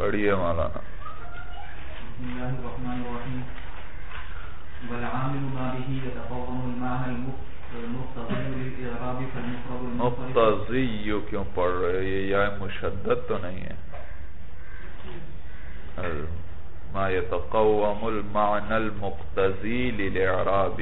پڑھیے مولانا. بسم اللہ الرحمن الرحیم. والعامل ما به يتقوم المعنى المقتضي للإعراب فالمفرد المنصرف. مقتضی کیوں پڑھ رہے ہیں؟ یہ یا مشدد تو نہیں ہے. ما يتقوم المعنى المقتضي للإعراب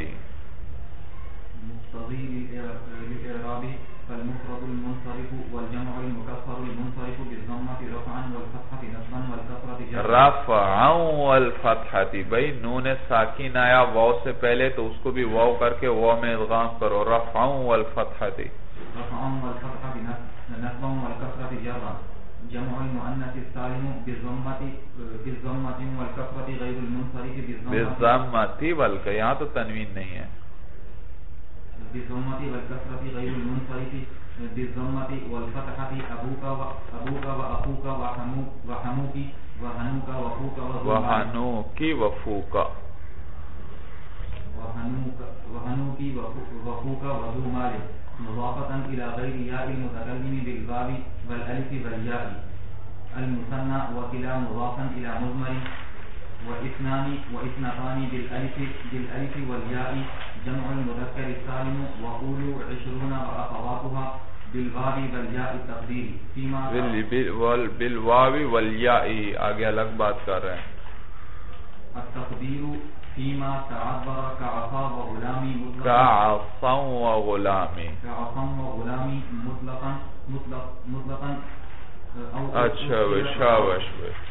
مقتضي للإعراب فالمفرد المنصرف والجمع المكسر المنصرف بالضمة رفعا والفتحة نصبا والكسرة جرا. رفعا والفتحة بھئی نون ساکن آیا واو سے پہلے تو اس کو بھی واو کر کے واو میں ادغام کرو. رفعا والفتحة رفعا والفتحة نصبا والكسرة جرا. جمع المؤنث السالم بالضمة والكسرة غير المنصرف بالضمة والک یہاں تو تنوین نہیں ہے. بالضمة والكسرة غير المنصرف بالضمة والفتحة أبوك وأخوك وحنوك وهنوك وفوك وهنوك وفوك وهنوك وفوك وذو مال مضافة إلى غير ياء المتكلم بالباب والألف والياء المثنى وكلا مضافا إلى مضمر واثنتان بالألف والياء جمع المذكر السالم وقولوا 20 وأخواتها بالواو والياء التقدير فيما بالواو والياء آگے الگ بات کر رہے ہیں. التقدير فيما تعبر كعصا وغلامي كعصا وغلامي مطلقا اچھا شاباش.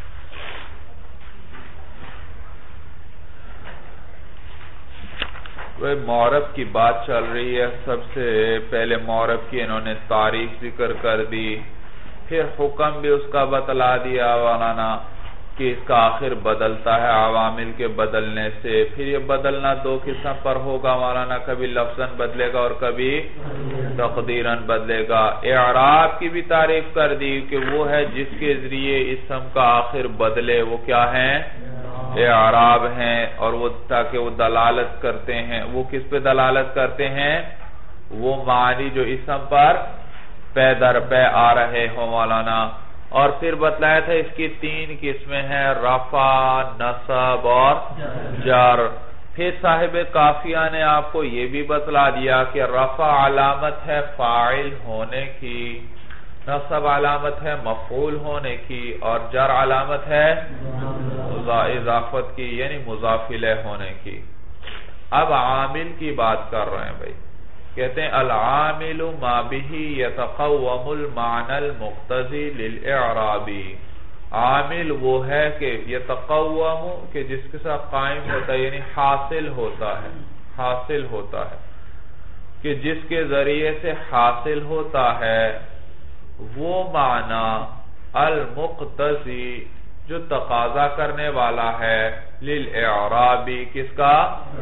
معرب کی بات چل رہی ہے. سب سے پہلے معرب کی انہوں نے تعریف ذکر کر دی, پھر حکم بھی اس کا بتلا دیا مولانا کہ اس کا آخر بدلتا ہے عوامل کے بدلنے سے. پھر یہ بدلنا دو قسم پر ہوگا مولانا, کبھی لفظاً بدلے گا اور کبھی تقدیراً بدلے گا. اعراب کی بھی تعریف کر دی کہ وہ ہے جس کے ذریعے اسم کا آخر بدلے, وہ کیا ہیں؟ اعراب ہیں. اور وہ تاکہ وہ دلالت کرتے ہیں, وہ کس پہ دلالت کرتے ہیں؟ وہ معنی جو اسم پر پے در پے آ رہے ہو مولانا. اور پھر بتلایا تھا اس کی 3 قسمیں ہیں, رفع, نصب اور جر. پھر صاحب قافیہ نے آپ کو یہ بھی بتلا دیا کہ رفع علامت ہے فاعل ہونے کی, نصب علامت ہے مفعول ہونے کی, اور جر علامت ہے اضافت کی یعنی مضاف الیہ ہونے کی. اب عامل کی بات کر رہے ہیں بھئی. کہتے ہیں العامل ما به يتقوم المعنى المقتضي للإعراب. عامل وہ ہے کہ یتقوم کہ جس کے ساتھ قائم ہوتا ہے یعنی حاصل ہوتا ہے کہ جس کے ذریعے سے حاصل ہوتا ہے وہ معنی المقتضی جو تقاضا کرنے والا ہے للإعراب. کس کا؟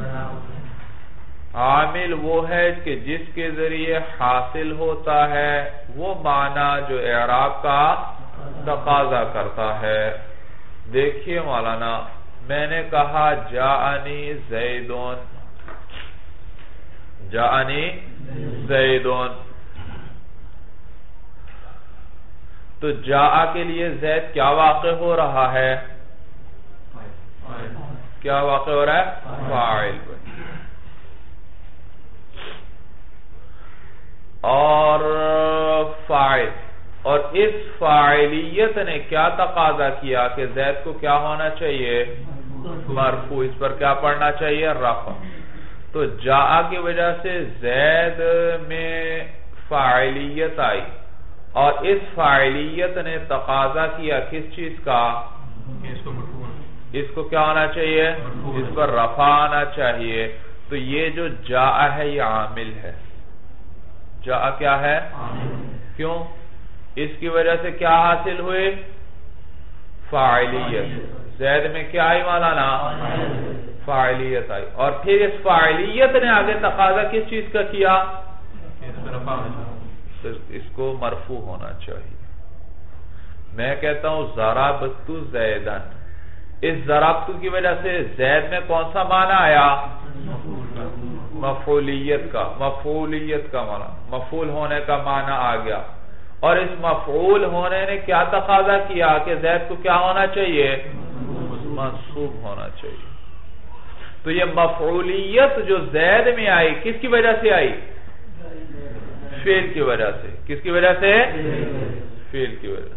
عامل وہ ہے کہ جس کے ذریعے حاصل ہوتا ہے وہ معنی جو اعراب کا تقاضا کرتا ہے. دیکھیے مولانا, میں نے کہا جاءنی زیدون, تو جاء کے لیے زید کیا واقع ہو رہا ہے؟ کیا واقع ہو رہا ہے؟ فاعل. اور فاعل, اور اس فاعلیت نے کیا تقاضا کیا کہ زید کو کیا ہونا چاہیے؟ مرفوع. اس پر کیا پڑھنا چاہیے؟ رفع. تو جاء کی وجہ سے زید میں فاعلیت آئی, اور اس فاعلیت نے تقاضا کیا کس چیز کا؟ اس کو کیا ہونا چاہیے؟ اس پر رفع آنا چاہیے. تو یہ جو جاء ہے یہ عامل ہے. جاء کیا ہے؟ کیوں؟ اس کی وجہ سے کیا حاصل ہوئے؟ فاعلیت. زید میں کیا آئی مولانا؟ فاعلیت آئی. اور پھر اس فاعلیت نے آگے تقاضا کس چیز کا کیا؟ اس کو مرفوع ہونا چاہیے. میں کہتا ہوں ضربت زیدن, اس ضربت کی وجہ سے زید میں کون سا معنی آیا؟ مفعولیت کا معنی, مفعول ہونے کا معنی آ گیا. اور اس مفعول ہونے نے کیا تقاضا کیا کہ زید کو کیا ہونا چاہیے؟ منصوب ہونا چاہیے. تو یہ مفعولیت جو زید میں آئی کس کی وجہ سے آئی؟ فعل کی وجہ سے. کس کی وجہ سے؟ فعل کی وجہ سے.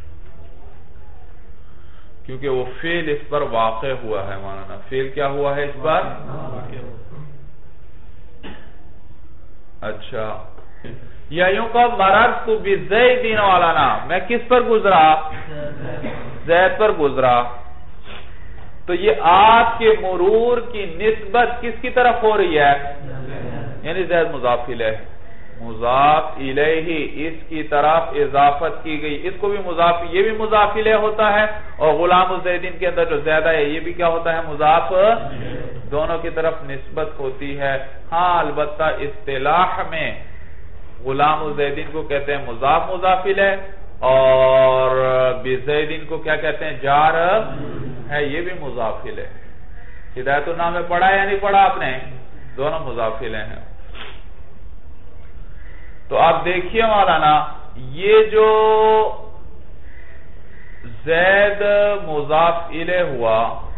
کیونکہ وہ فعل اس پر واقع ہوا ہے. مولانا فعل کیا ہوا ہے اس پر؟ اچھا یا یوں کہ مررت بزید مولانا میں کس پر گزرا؟ زید پر گزرا. تو یہ آپ کے مرور کی نسبت کس کی طرف ہو رہی ہے؟ یعنی زید مضاف الیہ، مضاف الیہ اس کی طرف اضافت کی گئی. اس کو بھی مضاف، یہ بھی مضاف الیہ ہوتا ہے، اور غلام الزیدین کے اندر جو زیادہ ہے یہ بھی کیا ہوتا ہے؟ مضاف. دونوں کی طرف نسبت ہوتی ہے. ہاں البتہ اصطلاح میں غلام الزیدین کو کہتے ہیں مضاف مضاف الیہ، اور بزیدین کو کیا کہتے ہیں؟ جار ہے، یہ بھی مضاف الیہ. ہدایت النام میں پڑھا یا نہیں پڑھا آپ نے؟ دونوں مضاف الیہ ہیں. تو آپ دیکھیے مولانا یہ جو زید مضاف الیہ ہوا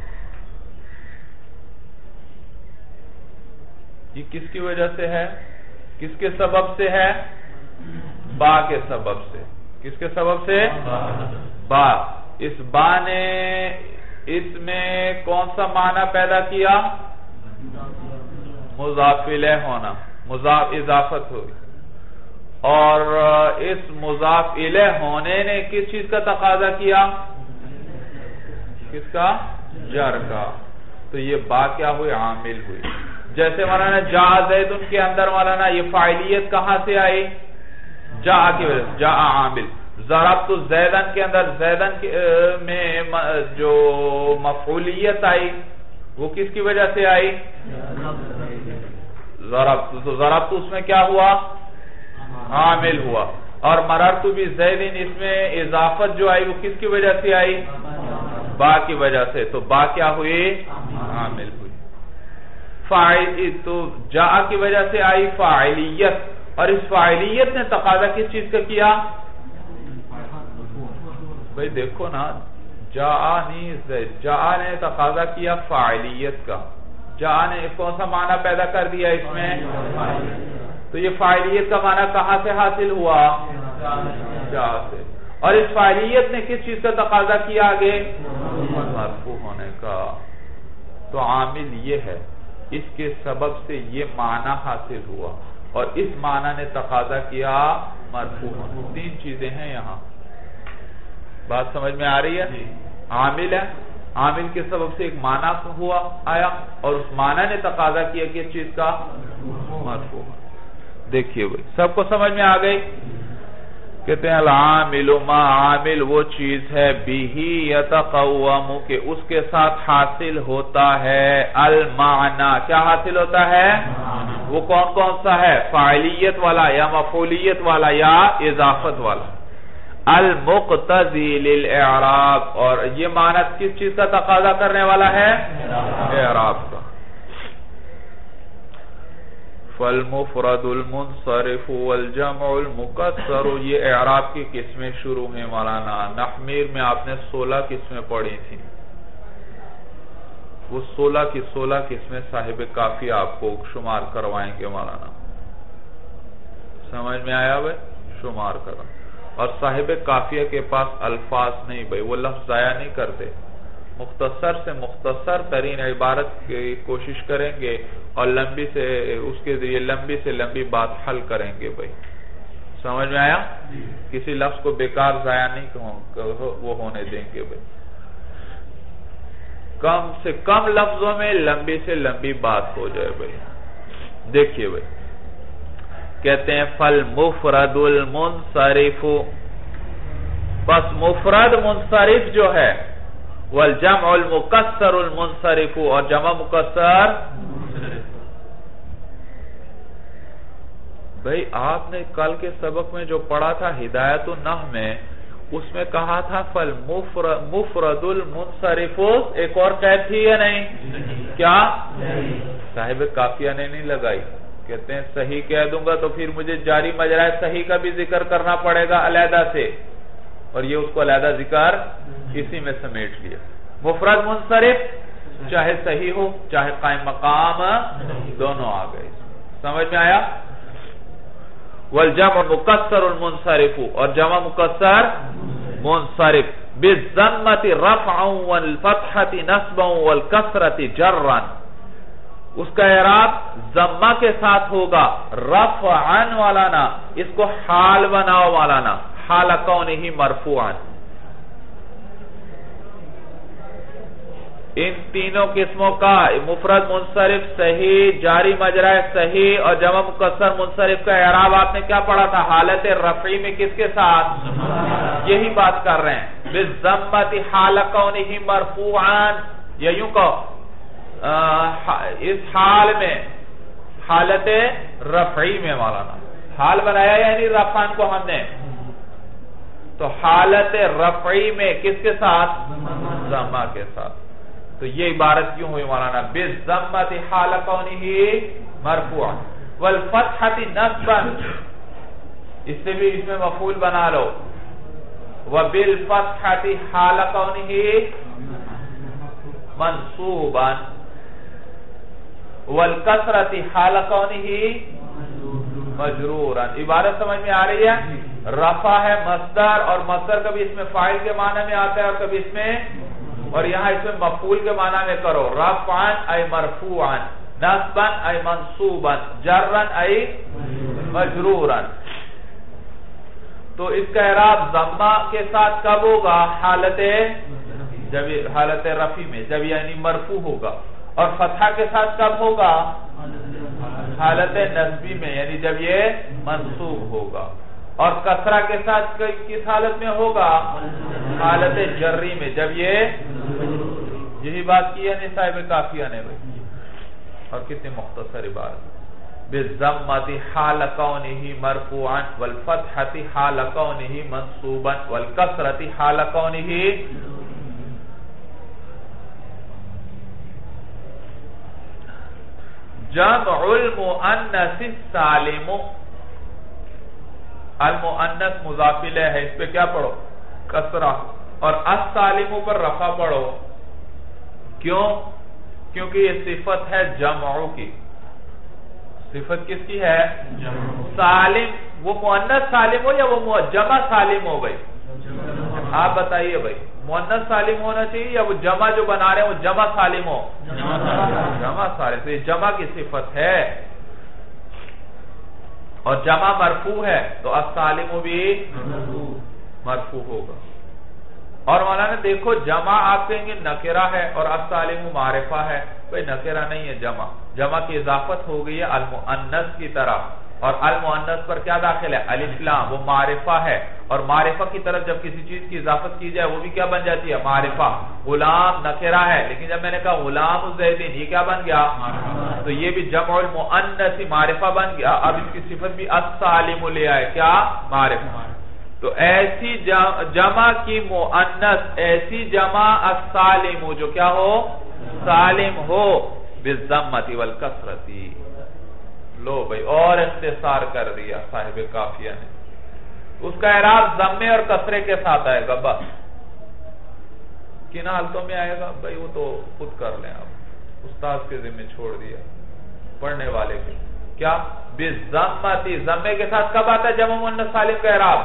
یہ کس کی وجہ سے ہے؟ کس کے سبب سے ہے؟ با کے سبب سے. کس کے سبب سے؟ با. اس با نے اس میں کون سا معنی پیدا کیا؟ مضاف الیہ ہونا، مضاف اضافت ہوئی. اور اس مضاف الیہ ہونے نے کس چیز کا تقاضا کیا؟ کس کا؟ جر کا. تو یہ با کیا ہوئی؟ عامل ہوئی. جیسے مولانا جا زیدن کے اندر مولانا یہ فاعلیت کہاں سے آئی؟ جا کی وجہ سے، جا عامل. ضربت زیدن کے اندر زیدن میں جو مفعولیت آئی وہ کس کی وجہ سے آئی؟ ضربت. تو ضربت اس میں کیا ہوا؟ عامل ہوا. اور مررت بزیدن اس میں اضافت جو آئی وہ کس کی وجہ سے آئی؟ با کی وجہ سے. تو با کیا ہوئی؟ عامل ہوئی. تو جا کی وجہ سے آئی فاعلیت، اور اس فاعلیت نے تقاضا کس چیز کا کیا؟ بھئی دیکھو نا، جا نے تقاضا کیا فاعلیت کا. جا نے کون سا معنی پیدا کر دیا اس میں؟ تو یہ فاعلیت کا معنی کہاں سے حاصل ہوا؟ جا سے. اور اس فاعلیت نے کس چیز کا تقاضا کیا آگے؟ مرفوع ہونے کا. تو عامل یہ ہے، اس کے سبب سے یہ معنی حاصل ہوا، اور اس معنی نے تقاضا کیا مرفوع ہونا. تین چیزیں ہیں یہاں. بات سمجھ میں آ رہی ہے؟ عامل ہے، عامل کے سبب سے ایک معنی ہوا آیا، اور اس معنی نے تقاضا کیا کہ چیز کا مرفوع. دیکھیے بھئی سب کو سمجھ میں آ گئی؟ کہتے ہیں العامل ما، عامل وہ چیز ہے بیہی یتقوم کہ اس کے ساتھ حاصل ہوتا ہے المعنی. کیا حاصل ہوتا ہے؟ وہ کون کون سا ہے؟ فاعلیت والا یا مفعولیت والا یا اضافت والا. المقتضی للاعراب، اور یہ معنی کس چیز کا تقاضا کرنے والا ہے؟ اعراب کا. فالمفرد المنصرف والجمع المکسر، یہ اعراب کی قسمیں شروع ہیں مولانا. نحمیر میں آپ نے 16 قسمیں پڑھی تھیں. وہ 16 کی 16 قسمیں صاحب کافی آپ کو شمار کروائیں گے مولانا. سمجھ میں آیا بھائی؟ شمار کرا. اور صاحب کافیہ کے پاس الفاظ نہیں بھائی، وہ لفظ ضائع نہیں کرتے. مختصر سے مختصر ترین عبارت کی کوشش کریں گے، اور لمبی سے اس کے ذریعے لمبی سے لمبی بات حل کریں گے بھائی. سمجھ میں آیا؟ کسی لفظ کو بیکار ضائع نہیں وہ ہونے دیں گے بھائی. کم سے کم لفظوں میں لمبی سے لمبی بات ہو جائے بھائی. دیکھیے بھائی کہتے ہیں فالمفرد المنصرف، بس مفرد منصرف جو ہے، والجمع المکسر المنصرف، اور جمع مکسر. بھئی آپ نے کل کے سبق میں جو پڑھا تھا ہدایت النحو میں، اس میں کہا تھا فالمفرد المنصرف. ایک اور قید تھی یا نہیں؟ کیا؟ صاحب کافیہ نے نہیں لگائی. کہتے ہیں صحیح کہہ دوں گا تو پھر مجھے جاری مجرائے صحیح کا بھی ذکر کرنا پڑے گا علیحدہ سے، اور یہ اس کو علیحدہ ذکر اسی میں سمیٹ لیا. مفرد منصرف چاہے صحیح ہو چاہے قائم مقام دونوں آ گئے. سمجھ میں آیا؟ والجمع مکسر المنصرف، اور جمع مکسر منصرف بالضمۃ رفعا والفتحۃ نصبا والکسرۃ جرا، اس کا اعراب ضمہ کے ساتھ ہوگا، رفعا والانا، اس کو حال بناؤ والانا، حال کونہ مرفوعا. ان تینوں قسموں کا مفرد منصرف صحیح، جاری مجرائے صحیح اور جمع مکسر منصرف کا اعراب آپ نے کیا پڑھا تھا؟ حالت رفعی میں کس کے ساتھ؟ یہی بات کر رہے ہیں. بالضمۃ حال کونہ مرفوعا، یا یوں کہو اس حال میں حالت رفعی میں مولانا حال بنایا یعنی رفعان کو ہم نے، تو حالت رفعی میں کس کے ساتھ؟ ضمہ کے ساتھ. تو یہ عبارت کیوں ہوئی مولانا؟ بالضمۃ حال کونہ مرفوعا والفتحۃ نصبا، اس سے بھی اس میں مفعول بنا لو، وبالفتحۃ حال کونہ منصوبا والکسرۃ حال کونہ مجرورا. عبارت سمجھ میں آ رہی ہے؟ رفع ہے مصدر، اور مصدر کبھی اس میں فاعل کے معنی میں آتا ہے اور کبھی اس میں، اور یہاں اس میں مفعول کے معنی میں کرو، رفعا ای مرفوعا، نصبا ای منصوبا، جرا ای مجرورا. تو اس کا اعراب ضمہ کے ساتھ کب ہوگا؟ حالت رفع میں، جب یعنی مرفوع ہوگا. اور فتحہ کے ساتھ کب ہوگا؟ حالت نصبی میں، یعنی جب یہ منصوب ہوگا. اور کسرہ کے ساتھ کس حالت میں ہوگا؟ حالت جری میں، جب یہ، یہی بات کی ہے نہیں صاحب کافیہ نے بھائی. اور کتنی مختصر عبارت. بالضمۃ حال کونہ مرفوعا والفتحۃ حال کونہ منصوبا والکسرۃ حال کونہ. جمع المؤنث السالم، المؤنث مضاف الیہ ہے، اس پہ کیا پڑھو؟ کسرہ، اور السالم پر رفع پڑھو. کیوں؟ کیونکہ یہ صفت ہے جمع کی. صفت کس کی ہے؟ سالم. وہ مؤنث سالم ہو یا وہ جمع سالم ہو بھائی؟ آپ بتائیے بھائی، مؤنث سالم ہونا چاہیے یا وہ جمع جو بنا رہے ہیں وہ جمع سالم ہو؟ جمع سالم. تو یہ جمع کی صفت ہے اور جمع مرفوع ہے، تو السالم بھی مرفوع ہوگا. اور مولانا دیکھو جمع آپ کہیں گے نکرہ ہے اور السالم معرفہ ہے. بھئی نکرہ نہیں ہے جمع، جمع کی اضافت ہو گئی ہے المؤنث کی طرف، اور المؤنث پر کیا داخل ہے؟ الف لام. وہ معرفہ ہے، اور معرفہ کی طرف جب کسی چیز کی اضافت کی جائے وہ بھی کیا بن جاتی ہے؟ معرفہ. غلام نکرہ ہے، لیکن جب میں نے کہا غلام الزیدین، یہ کیا بن گیا؟ تو یہ بھی جمع المؤنث معرفہ بن گیا. اب اس کی صفت بھی السالم لے آئے، کیا؟ معرفہ. تو ایسی جمع کی مؤنث، ایسی جمع السالم جو کیا ہو؟ سالم ہو، بالضمۃ والکسرۃ. لو بھئی اور اختصار کر دیا صاحب کافیہ نے. اس کا اعراب ضمے اور کسرے کے ساتھ آئے گا. بس کن حالتوں میں آئے گا بھئی وہ تو خود کر لیں آپ، استاد کے ذمہ چھوڑ دیا، پڑھنے والے کے. کیا؟ بالضمۃ. ضمے کے ساتھ کب آتا ہے جمع مؤنث سالم کا اعراب؟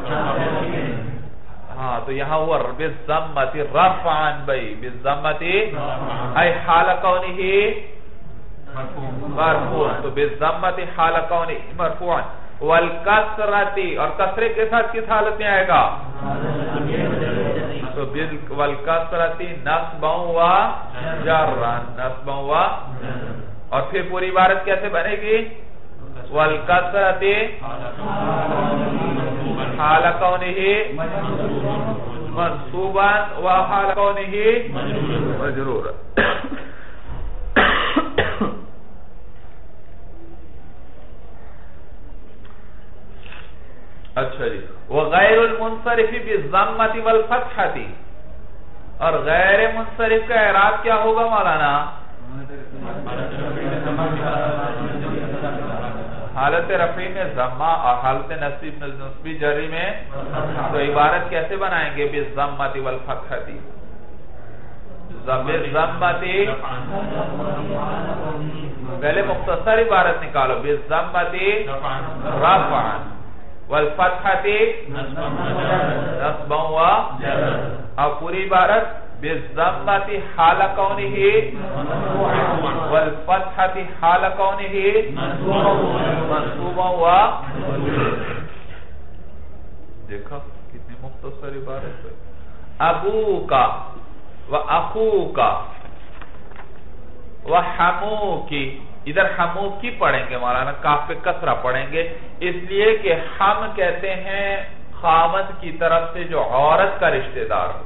ہاں تو یہاں ہوا بالضمۃ رفعا بھئی، بالضمۃ ای حال کونہ مرفوعا. تو بالضمۃ حال کونہ مرفوعا والکسرۃ، اور کسرے کے ساتھ کس حالت میں آئے گا؟ تو والکسرۃ نصبا و جرا، نصبا و. اور پھر پوری عبارت کیسے بنے گی؟ والکسرۃ حال کونہ منصوبا و حال کونہ مجرورا. اچھا جی. وغیر المنصرف بالضمۃ والفتحۃ، اور غیر منصرف کا اعراب کیا ہوگا مولانا؟ حالت رفعی میں ضمہ اور حالت نصبی جری میں تو عبارت کیسے بنائیں گے؟ بالضمۃ والفتحۃ، بالضمۃ پہلے مختصر عبارت نکالو، بالضمۃ رفعا والفتحۃ نصبا و اور پوری عبارت بالضمۃ حال کونہ والفتحۃ حال کونہ منصوبا و دیکھا کتنی مختصر عبارت ہے۔ ابوکا و اخوکا و حموکی، ادھر حموکی پڑھیں گے مولانا، کاف پہ کسرہ پڑھیں گے، اس لیے کہ ہم کہتے ہیں خاوند کی طرف سے جو عورت کا رشتہ دار ہو،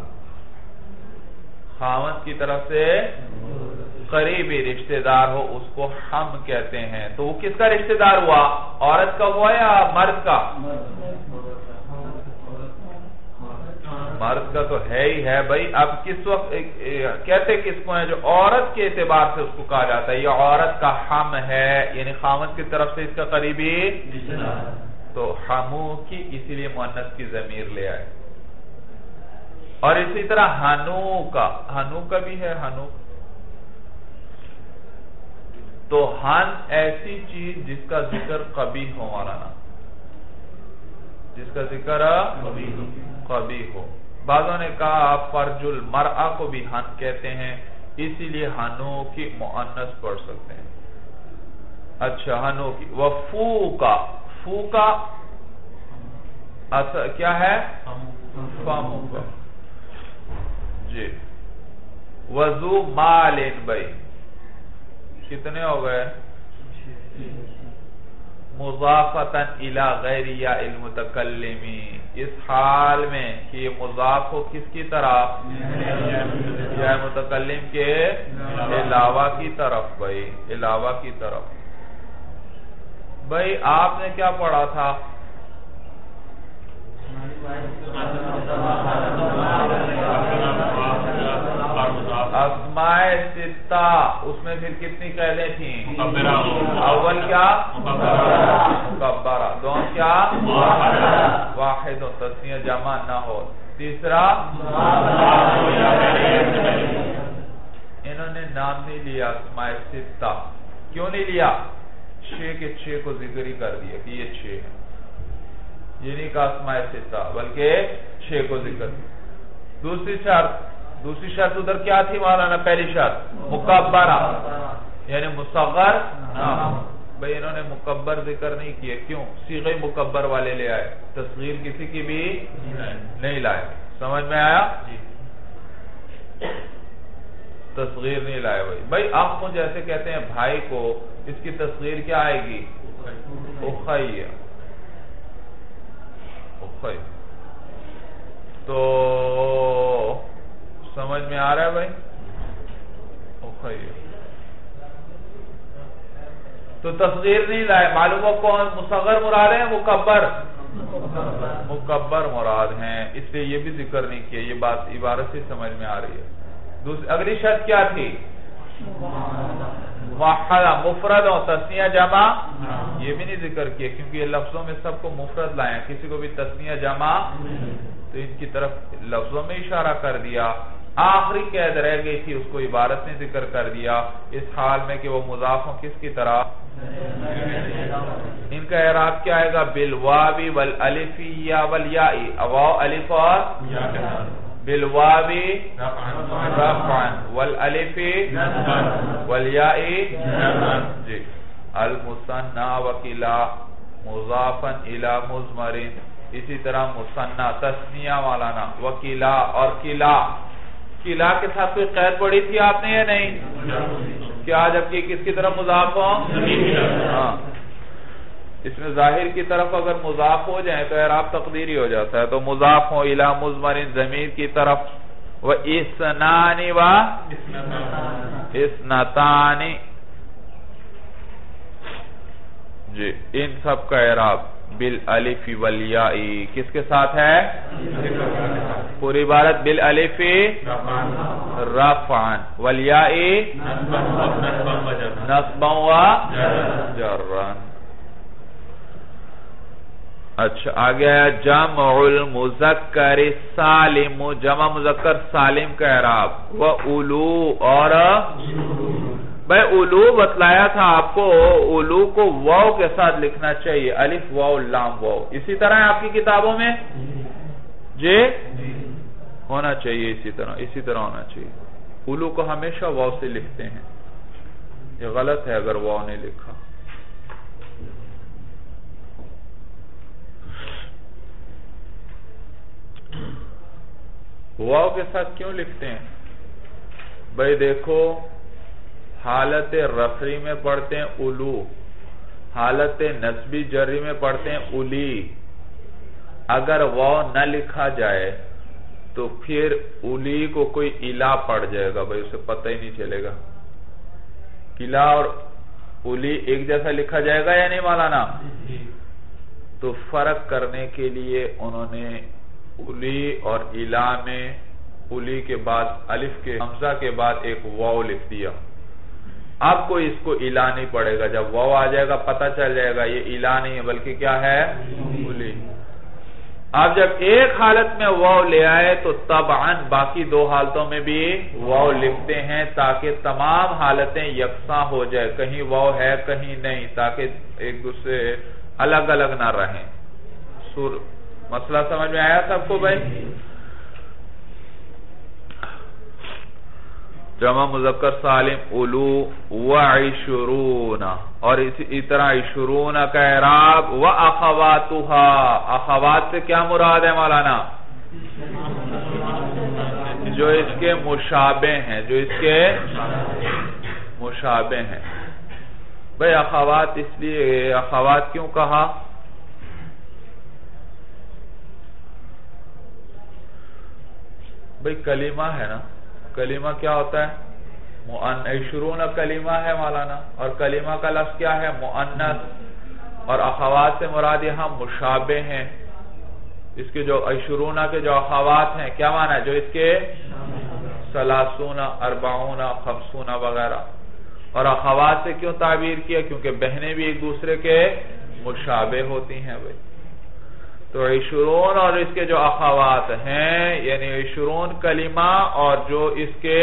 خاوند کی طرف سے قریبی رشتہ دار ہو اس کو ہم کہتے ہیں۔ تو وہ کس کا رشتہ دار ہوا؟ عورت کا ہوا یا مرد کا؟ مرد کا تو ہے ہی ہے بھائی۔ اب کس وقت کہتے کس کو ہے؟ جو عورت کے اعتبار سے اس کو کہا جاتا ہے یہ عورت کا ہم ہے، یعنی خاوند کی طرف سے اس کا قریبی تو ہمو کی، اسی لیے مؤنث کی ضمیر لے آئے۔ اور اسی طرح ہنو کا بھی ہے، ہنو تو ہن ایسی چیز جس کا ذکر قبیح ہو مولانا، جس کا ذکر قبیح ہو۔ بعضوں نے کہا فرج المرأہ کو بھی ہن کہتے ہیں، اسی لیے ہنو کی مؤنث پڑھ سکتے ہیں۔ اچھا ہنو کی وفوکا، فوکا کیا ہے؟ فاموکا جی۔ وذو مالن بھائی کتنے ہو گئے؟ مضافتاً الی غیر یا المتکلمی، اس حال میں کہ یہ مضاف ہو کس کی طرف؟ یا متکلم کے علاوہ کی طرف بھائی، علاوہ کی طرف۔ بھائی آپ نے کیا پڑھا تھا؟ اسماء ستہ، اس میں پھر کتنی قیدیں تھیں؟ اول کیا؟ مکبرہ، دوم کیا؟ واحد و تسنیہ جمع نہ ہو، تیسرا انہوں نے نام نہیں لیا اسماء ستہ، کیوں نہیں لیا؟ 6 کے 6 کو ذکر ہی کر دیا کہ یہ 6 ہے، یہ نہیں کہا اسماء ستہ بلکہ 6 کو ذکر۔ دوسری شرط ادھر کیا تھی مولانا؟ پہلی شرط مکبرہ یعنی مصغر نام، بھئی انہوں نے مکبر ذکر نہیں کیے، کیوں؟ صیغہ مکبر والے لے آئے، تصغیر کسی کی بھی نہیں لائے۔ سمجھ میں آیا؟ تصغیر نہیں لائے بھائی۔ اخ کو جیسے کہتے ہیں بھائی کو، اس کی تصغیر کیا آئے گی؟ اخی ہے، اخی۔ تو سمجھ میں آ رہا ہے بھائی؟ اخی تو تصغیر نہیں لائے، معلوم ہو کون مصغر مراد ہے؟ مکبر مراد ہیں، اس لیے یہ بھی ذکر نہیں کیا، یہ بات عبارت سے سمجھ میں آ رہی ہے۔ اگلی شرط کیا تھی؟ موحدہ، مفرد اور تثنیہ جمع، یہ بھی نہیں ذکر کیا کیونکہ یہ لفظوں میں سب کو مفرد لائے ہیں، کسی کو بھی تثنیہ جمع تو ان کی طرف لفظوں میں اشارہ کر دیا۔ آخری قید رہ گئی تھی، اس کو عبارت نے ذکر کر دیا، اس حال میں کہ وہ مضاف ہوں کس کی طرح؟ ان کا اعراب کیا آئے گا؟ بالواوی والالف یا والیائی، واو الف اور بالواوی رفعا والالف والیائی جی۔ المثنى وکلا مضافا الی مضمر، اسی طرح مثنى تثنیہ والانا وکلا اور کلا، کلا کے ساتھ کوئی قید پڑی تھی آپ نے یا نہیں؟ کیا جبکہ کس کی طرف مضاف ہو؟ ہاں، اس میں ظاہر کی طرف اگر مضاف ہو جائیں تو اعراب تقدیری ہو جاتا ہے، تو مضاف ہو الی مضمر ضمیر کی طرف، و اثنان و اثنتان جی، ان سب کا اعراب بالالف والیاء کس کے ساتھ ہے؟ پوری عبارت بالالف رفعا والیاء نصبا و جرا۔ اچھا آگے آیا جمع المذکر السالم، جمع مذکر سالم کا اعراب، وَأُولُو اور بھئی اولو بتلایا تھا آپ کو، اولو کو واو کے ساتھ لکھنا چاہیے، الف واو لام واو، اسی طرح ہے آپ کی کتابوں میں جی ہونا چاہیے، اسی طرح ہونا چاہیے، اولو کو ہمیشہ واو سے لکھتے ہیں، یہ غلط ہے اگر واو نہیں لکھا۔ واو کے ساتھ کیوں لکھتے ہیں بھئی؟ دیکھو حالت رفعی میں پڑھتے ہیں اولو، حالت نصبی جری میں پڑھتے ہیں اولی، اگر واو نہ لکھا جائے تو پھر اولی کو کوئی الا پڑ جائے گا بھئی، اسے پتہ ہی نہیں چلے گا۔ الا اور اولی ایک جیسا لکھا جائے گا یا نہیں مولانا؟ تو فرق کرنے کے لیے انہوں نے اولی اور الا میں اولی کے بعد الف کے حمزہ کے بعد ایک واو لکھ دیا، اب کوئی اس کو الا نہیں پڑے گا، جب واو آ جائے گا پتہ چل جائے گا یہ الا نہیں ہے بلکہ کیا ہے اولی۔ اب جب ایک حالت میں واو لے آئے تو طبعاً باقی دو حالتوں میں بھی واو لکھتے ہیں تاکہ تمام حالتیں یکساں ہو جائے، کہیں واو ہے کہیں نہیں، تاکہ ایک دوسرے الگ الگ نہ رہیں۔ مسئلہ سمجھ میں آیا سب کو بھائی؟ جمع مذکر سالم اولو وعشرون، اور اسی طرح عشرون کا اعراب واخواتها، اخوات سے کیا مراد ہے مولانا؟ جو اس کے مشابہ ہیں، جو اس کے مشابہ ہیں۔ بھئی اخوات اس لیے اخوات کیوں کہا؟ بھئی کلمہ ہے نا، کلمہ کیا ہوتا ہے؟ عشرون کلمہ ہے مولانا، اور کلمہ کا لفظ کیا ہے؟ مؤنث، اور اخوات سے مراد یہاں مشابہ ہیں، اس کے جو عشرون کے جو اخوات ہیں کیا معنی ہے؟ جو اس کے ثلاثون، اربعون، خمسون وغیرہ۔ اور اخوات سے کیوں تعبیر کیا؟ کیونکہ بہنیں بھی ایک دوسرے کے مشابہ ہوتی ہیں بھئی۔ تو عشرون اور اس کے جو اخوات ہیں، یعنی عشرون کلمہ اور جو اس کے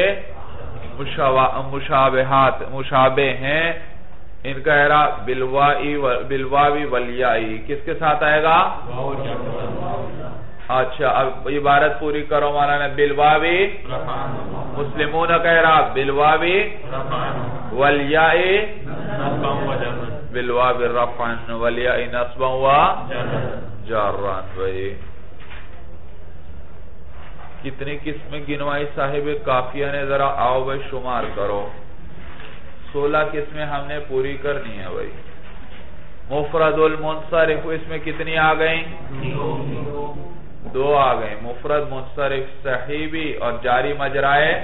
مشابہ ہیں، ان کا اعراب بالواوی والیائی، کس کے ساتھ آئے گا؟ اچھا اب عبارت پوری کرو مولانا، بالواوی مسلمون کا اعراب بالواوی والیائی بالواوی رفعا والیائی نصبا و جاران۔ بھئی کتنی قسمیں گنوائی صاحب کافیہ نے؟ ذرا آؤ بھئی شمار کرو، 16 قسمیں ہم نے پوری کرنی ہے بھئی۔ مفرد المنصرف اس میں کتنی آ گئیں؟ 2 آ گئیں، مفرد منصرف صحیبی اور جاری مجرائے۔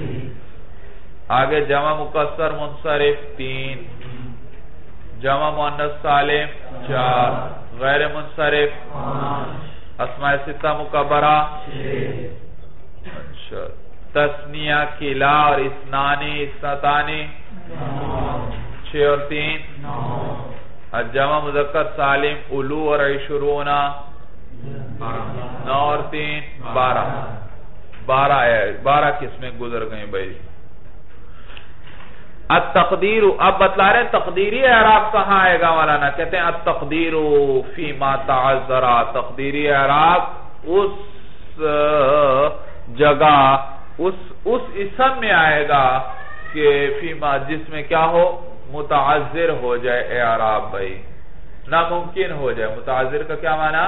آگے جمع مکسر منصرف 3، جمع مؤنث سالم 4، غیر منصرف 5، اسماء ستہ مکبرہ 6۔ اچھا تثنیہ کلا اور اثنانی اثنتانی 6 اور 3 9۔ جمع مذکر سالم اولو اور عشرون 9 اور 3 12 قسمیں گزر گئیں بھائی۔ التقدیر، اب بتلا رہے ہیں تقدیری اعراب کہاں آئے گا مولانا؟ کہتے ہیں التقدیر فیما تعذر، تقدیری اعراب اس جگہ اس اسم میں آئے گا کہ فیما جس میں کیا ہو؟ متعذر ہو جائے اعراب بھائی، ناممکن ہو جائے۔ متعذر کا کیا معنی؟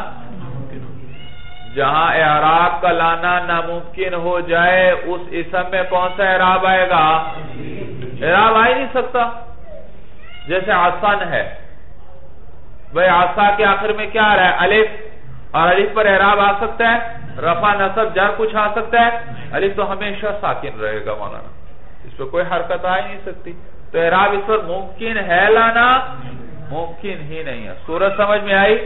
جہاں اعراب کا لانا ناممکن ہو جائے اس اسم میں کون سا اعراب آئے گا؟ اعراب آ ہی نہیں سکتا۔ جیسے عصن ہے بھئی، عصا کے آخر میں کیا آ رہا ہے؟ الف، اور الف پر اعراب آ سکتا ہے؟ رفع نصب جر کچھ آ سکتا ہے؟ الف تو ہمیشہ ساکن رہے گا مولانا، اس پہ کوئی حرکت آ ہی نہیں سکتی، تو اعراب اس پر ممکن ہے لانا؟ ممکن ہی نہیں ہے۔ سورت سمجھ میں آئی؟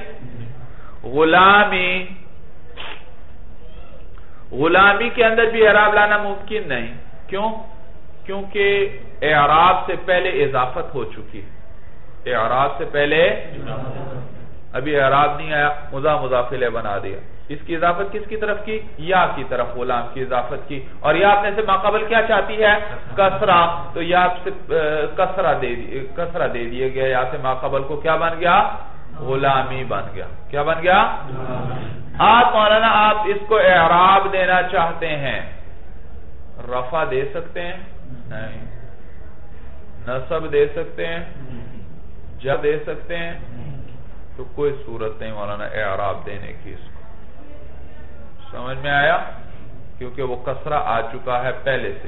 غلامی کے اندر بھی اعراب لانا ممکن نہیں، کیوں؟ کیونکہ اعراب سے پہلے اضافت ہو چکی ہے، اعراب سے پہلے ابھی اعراب نہیں آیا، مضاف الیہ بنا دیا. اس کی اضافت کس کی طرف کی؟ یا کی طرف، غلام کی اضافت کی. اور یا اپنے سے ماقبل کیا چاہتی ہے؟ کسرہ. تو یا سے کسرہ دے دیا گیا، یا سے ماقبل کو کیا بن گیا؟ غلامی بن گیا. کیا بن گیا؟ آپ مولانا آپ اس کو اعراب دینا چاہتے ہیں، رفع دے سکتے ہیں؟ نہیں. نصب دے سکتے ہیں؟ جر دے سکتے ہیں؟ تو کوئی صورت نہیں مولانا اعراب دینے کی. اس کو سمجھ میں آیا؟ کیونکہ وہ کسرہ آ چکا ہے پہلے سے.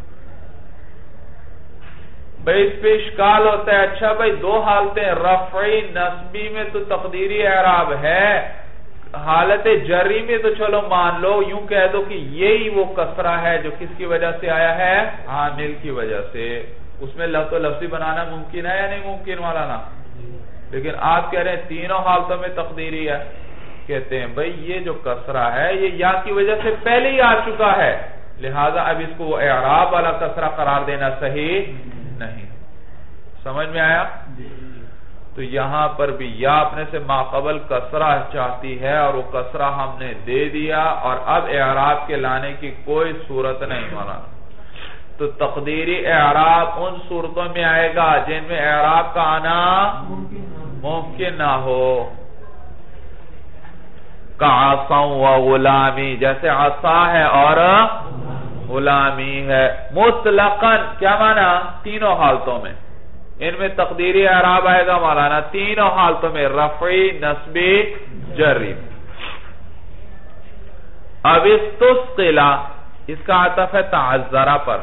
بھئی اس پہ اشکال ہوتا ہے، اچھا بھئی دو حالتیں رفعی نصبی میں تو تقدیری اعراب ہے، حالت جری میں تو چلو مان لو، یوں کہہ دو کہ یہی وہ کسرہ ہے جو کس کی وجہ سے آیا ہے؟ عامل کی وجہ سے. اس میں لفظ و لفظی بنانا ممکن ہے یا نہیں ممکن مولانا؟ لیکن آپ کہہ رہے ہیں تینوں حالتوں میں تقدیری ہے. کہتے ہیں بھئی یہ جو کسرہ ہے یہ یا کی وجہ سے پہلے ہی آ چکا ہے، لہذا اب اس کو اعراب والا کسرہ قرار دینا صحیح نہیں. سمجھ میں آیا؟ تو یہاں پر بھی یا اپنے سے ماقبل کسرہ چاہتی ہے اور وہ کسرہ ہم نے دے دیا، اور اب اعراب کے لانے کی کوئی صورت نہیں مولانا. تو تقدیری اعراب ان صورتوں میں آئے گا جن میں اعراب کا آنا ممکن نہ ہو. کعصا و غلامی، جیسے عصا ہے اور غلامی ہے. مطلقاً کیا مانا؟ تینوں حالتوں میں. ان میں تقدیری اعراب آئے گا مولانا تینوں حالتوں میں، رفعی نصبی جری. اب استثقلا اس کا عطف ہے تعذرہ پر.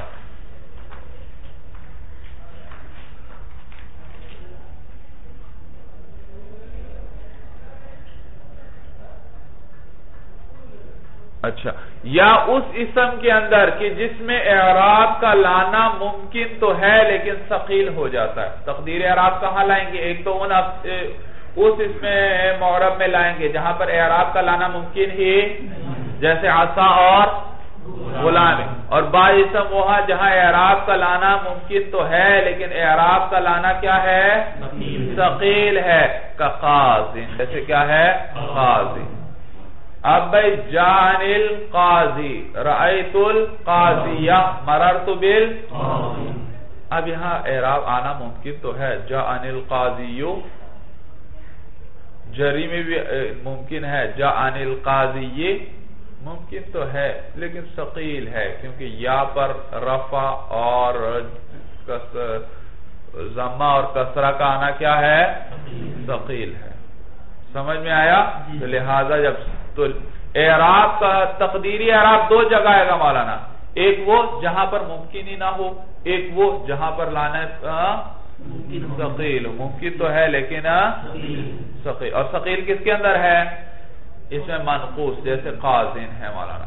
اچھا، یا اس اسم کے اندر کہ جس میں اعراب کا لانا ممکن تو ہے لیکن ثقیل ہو جاتا ہے. تقدیر اعراب کہاں لائیں گے؟ ایک تو اس اسم معرب میں لائیں گے جہاں پر اعراب کا لانا ممکن ہی، جیسے عصا اور غلام. اور بعض اسم وہاں جہاں اعراب کا لانا ممکن تو ہے لیکن اعراب کا لانا کیا ہے؟ ثقیل ہے. قاضی، جیسے کیا ہے؟ قاضی. اب بھئی جان القاضی، رأیت القاضیہ، مررت بالقاضی. اب یہاں اعراب آنا ممکن تو ہے، جان القاضیو، جری میں بھی ممکن ہے، جان القاضی ممکن تو ہے لیکن ثقیل ہے، کیونکہ یا پر رفع اور ضمہ اور کسرہ کا آنا کیا ہے؟ ثقیل ہے. سمجھ میں آیا؟ تو لہذا جب تو اعراب کا تقدیری اعراب دو جگہ آئے گا مولانا، ایک وہ جہاں پر ممکن ہی نہ ہو، ایک وہ جہاں پر لانا ثقیل. ممکن تو ہے لیکن ثقیل. اور ثقیل کس کے اندر ہے؟ اس میں منقوص، جیسے قاضین ہے مولانا.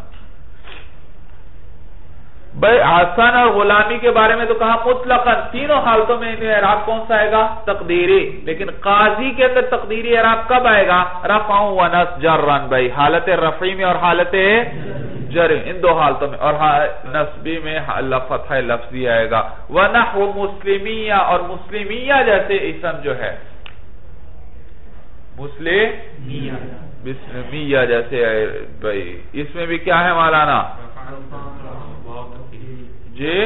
بھئی آسان اور غلامی کے بارے میں تو کہا مطلقاً تینوں حالتوں میں اعراب کون سا آئے گا؟ تقدیری. لیکن قاضی کے اندر تقدیری اعراب کب آئے گا؟ رفع و نصب جرن، بھئی حالت رفعی میں اور حالت جر، ان دو حالتوں میں. اور نصبی میں فتح لفظی آئے گا. ونحو مسلمیہ، اور مسلمیہ جیسے اسم جو ہے، مسلمیہ جیسے بھئی اس میں بھی کیا ہے مولانا؟ جی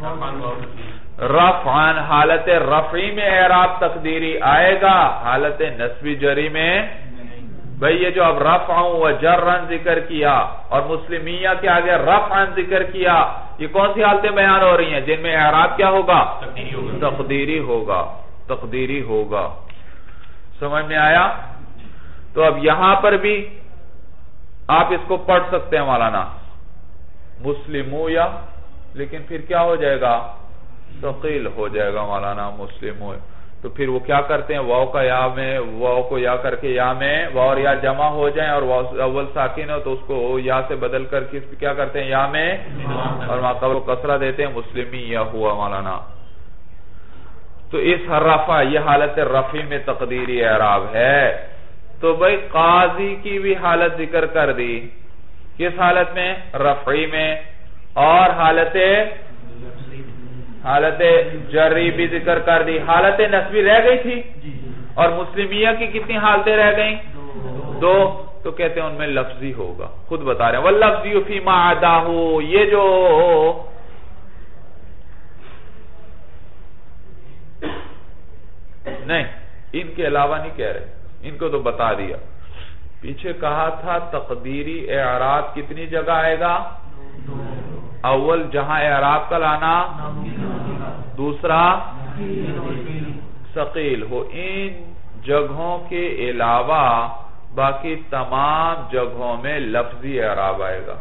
رفعان، حالت رفعی میں اعراب تقدیری آئے گا، حالت نصبی جری میں بھئی. یہ جو اب رفع و جرن ذکر کیا اور مسلمیہ کے آگے رفعان ذکر کیا، یہ کون سی حالتیں بیان ہو رہی ہیں جن میں اعراب کیا ہوگا؟ تقدیری ہوگا. تقدیری ہوگا. سمجھ میں آیا؟ تو اب یہاں پر بھی آپ اس کو پڑھ سکتے ہیں مولانا مسلمو، یا لیکن پھر کیا ہو جائے گا؟ ثقیل ہو جائے گا مولانا مسلمو. تو پھر وہ کیا کرتے ہیں؟ واو کا یا میں، واو کو یا کر کے یا میں واو اور یا جمع ہو جائیں اور واو اول ساکن ہو تو اس کو یا سے بدل کر کے کیا کرتے ہیں؟ یا میں، اور ماقبل کو کسرہ دیتے ہیں، مسلمی یا ہوا مولانا. تو اس رفع، یہ حالت رفعی میں تقدیری اعراب ہے. تو بھئی قاضی کی بھی حالت ذکر کر دی، کس حالت میں؟ رفعی میں. اور حالت جری بھی ذکر کر دی. حالت نصبی رہ گئی تھی، اور مسلمیہ کی کتنی حالتیں رہ گئیں؟ 2. تو کہتے ہیں ان میں لفظی ہوگا. خود بتا رہے ہیں واللفظی فیما عداہ. یہ جو نہیں ان کے علاوہ نہیں کہہ رہے, ان کو تو بتا دیا. پیچھے کہا تھا تقدیری اعراب کتنی جگہ آئے گا؟ اول جہاں اعراب کا لانا, دوسرا ثقیل ہو. ان جگہوں کے علاوہ باقی تمام جگہوں میں لفظی اعراب آئے گا.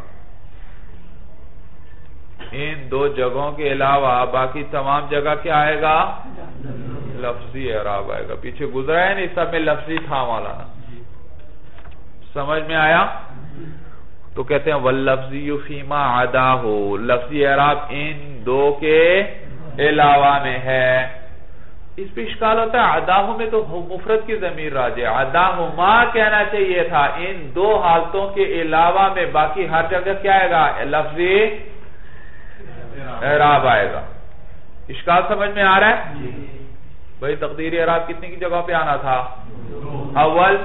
ان 2 جگہوں کے علاوہ باقی تمام جگہ کیا آئے گا؟ لفظی اعراب آئے گا. پیچھے گزرا ہے نہیں, سب میں لفظی تھا مولانا. سمجھ میں آیا؟ تو کہتے ہیں واللفظی فیما عداہ. لفظی اعراب ان 2 کے علاوہ میں ہے. اس پہ اشکال ہوتا ہے عداہ میں تو مفرد کی ضمیر راجع, عداہما کہنا چاہیے تھا. ان 2 حالتوں کے علاوہ میں باقی ہر جگہ کیا آئے گا؟ لفظی اعراب آئے گا. اشکال سمجھ میں آ رہا ہے؟ بھئی تقدیری اعراب کتنی کی جگہ پہ آنا تھا؟ اول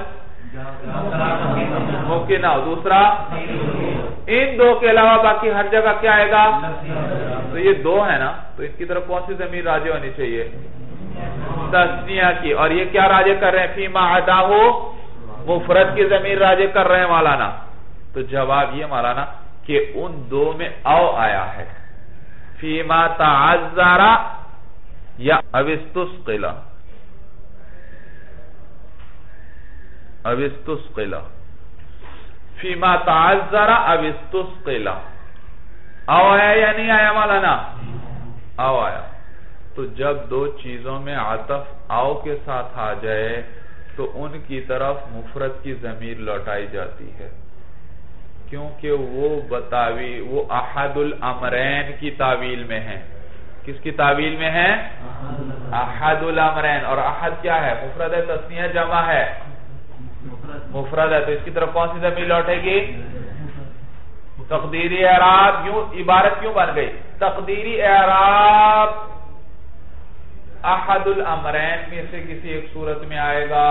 ممکنہ, دوسرا ان 2 کے علاوہ باقی ہر جگہ کیا آئے گا؟ تو یہ 2 ہے نا, تو ان کی طرف کون سی ضمیر راجع ہونی چاہیے؟ تثنیہ کی. اور یہ کیا راجع کر رہے ہیں؟ فیما عداہ مفرد کی ضمیر راجع کر رہے ہیں مولانا. تو جواب یہ مولانا کہ ان 2 میں او آیا ہے. فیما تعذر یا اوستثقل, اوستثقل, فیما تعذر اوستثقل. او آیا یا نہیں آیا مولانا؟ او آیا. تو جب 2 چیزوں میں عطف او کے ساتھ آ جائے تو ان کی طرف مفرد کی ضمیر لوٹائی جاتی ہے, کیونکہ وہ احد الامرین کی تعویل میں ہیں. کس کی تعویل میں ہیں؟ احد الامرین. اور احد کیا ہے؟ مفرد ہے, تثنیہ جمع ہے, مفرد ہے. تو اس کی طرف کون سی ضمیر لوٹے گی؟ تقدیری اعراب. یوں عبارت کیوں بن گئی؟ تقدیری اعراب احد الامرین میں سے کسی ایک صورت میں آئے گا.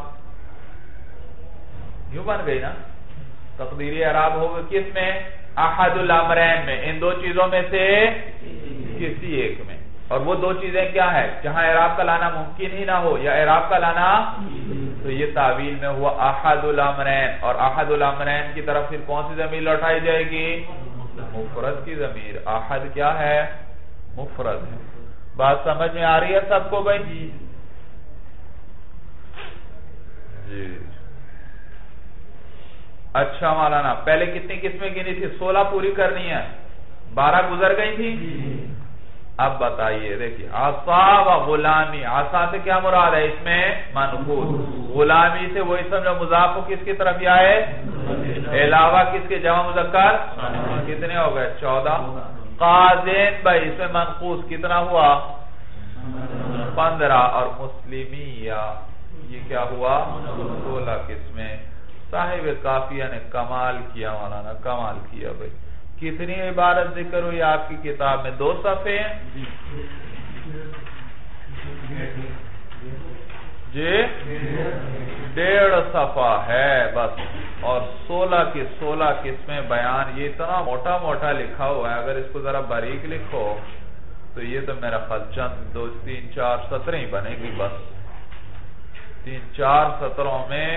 یوں بن گئی نا, تقدیری اعراب ہوگا کس میں؟ احد الامرین میں, ان 2 چیزوں میں سے کسی ایک میں. اور وہ 2 چیزیں کیا ہے؟ جہاں اعراب کا لانا ممکن ہی نہ ہو یا اعراب کا لانا, تو یہ تعویل میں ہوا احد الامرین. اور احد الامرین کی طرف پھر کون سی ضمیر لوٹائی جائے گی؟ مفرد کی ضمیر. احد کیا ہے؟ مفرد ہے. بات سمجھ میں آ رہی ہے سب کو بھائی؟ جی اچھا مولانا, پہلے کتنی قسمیں گنی تھی؟ 16 پوری کرنی ہے, 12 گزر گئی تھی. اب بتائیے, دیکھیے عصا و غلامی. عصا سے کیا مراد ہے؟ اس میں منقول. غلامی سے وہ اسم جو مضاف ہو کس کی طرف آئے؟ علاوہ کس کے؟ جمع مذکر. کتنے ہو گئے؟ 14. قاضین بھائی اس میں منقوص کتنا ہوا؟ 15. اور مسلمیہ یہ کیا ہوا؟ 16 قسمیں. صاحب کافیہ نے کمال کیا مولانا, کمال کیا بھائی. کتنی عبارت ذکر ہوئی آپ کی کتاب میں؟ 2 صفحے ہیں جی, 1.5 صفحہ ہے بس. اور 16 کی 16 قسمیں بیان. یہ اتنا موٹا موٹا لکھا ہوا ہے, اگر اس کو ذرا باریک لکھو تو یہ تو میرا خیال چند 2 3 4 سطریں ہی بنے گی بس. 3 4 سطروں میں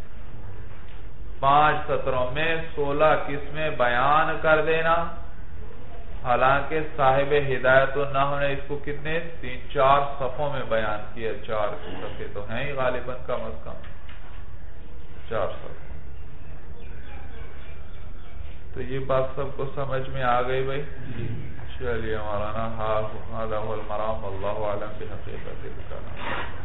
5 سطروں میں 16 قسمیں بیان کر دینا. حالانکہ صاحب ہدایت النحو نے اس کو کتنے 3 4 صفوں میں بیان کیا. 4 صفحے تو ہیں ہی غالباً, کم از کم 4 صفحے. تو یہ بات سب کو سمجھ میں آ گئی بھائی؟ چلیے مولانا, هذا هو المرام والله اعلم بحقیقت الکلام.